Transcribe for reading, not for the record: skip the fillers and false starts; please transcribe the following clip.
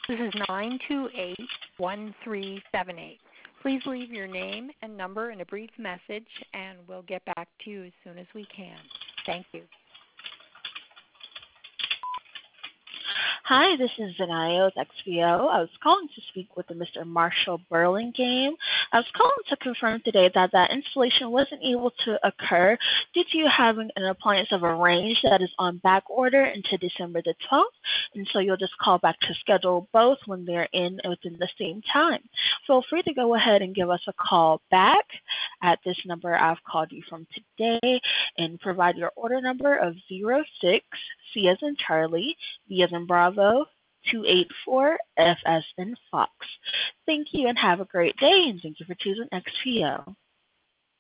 This is 928-1378. Please leave your name and number in a brief message, and we'll get back to you as soon as we can. Thank you. Hi, this is Zanaya with XVO. I was calling to speak with Mr. Marshall Burlingame. I was calling to confirm today that installation wasn't able to occur due to you having an appliance of a range that is on back order into December the 12th, and so you'll just call back to schedule both when they're in within the same time. Feel free to go ahead and give us a call back at this number I've called you from today and provide your order number of 06 C as in Charlie, B as in Bravo, 284 F as in Fox. Thank you and have a great day, and thank you for choosing XPO.